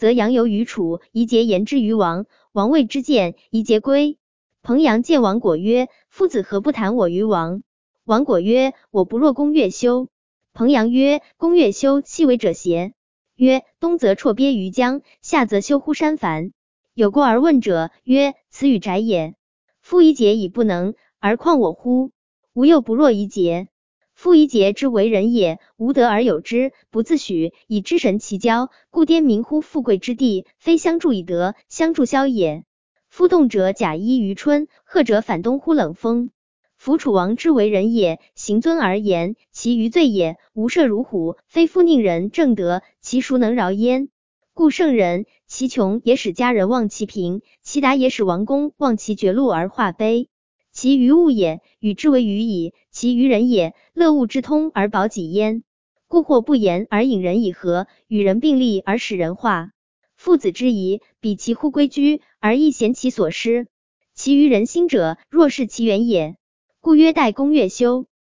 则阳游于楚，宜节言之于王。王谓之见，宜节归。彭阳见王果曰：夫子何不谈我于王？王果曰：我不若公越修。彭阳曰：公越修，其为者邪？曰：东则辍鳖于江，夏则修乎山樊。有过而问者曰：此与宅也。夫宜节已不能，而况我乎？吾又不若宜节。夫宜节之为人也，无德而有之，不自诩，以之神其交，故颠民乎富贵之地，非相助以德，相助消也。夫动者假衣于春，贺者反冬乎冷风。夫楚王之为人也，行尊而言，其余罪也，无赦如虎，非夫宁人正德，其孰能饶焉？故圣人，其穷也使家人忘其贫，其达也使王公忘其绝禄而化悲。其余物也，与之为愚矣；其余人也，乐物之通而保己焉。故或不言而引人以和，与人并立而使人化。父子之仪，比其乎规矩，而亦贤其所施。其余人心者，若是其远也。故曰待公越修。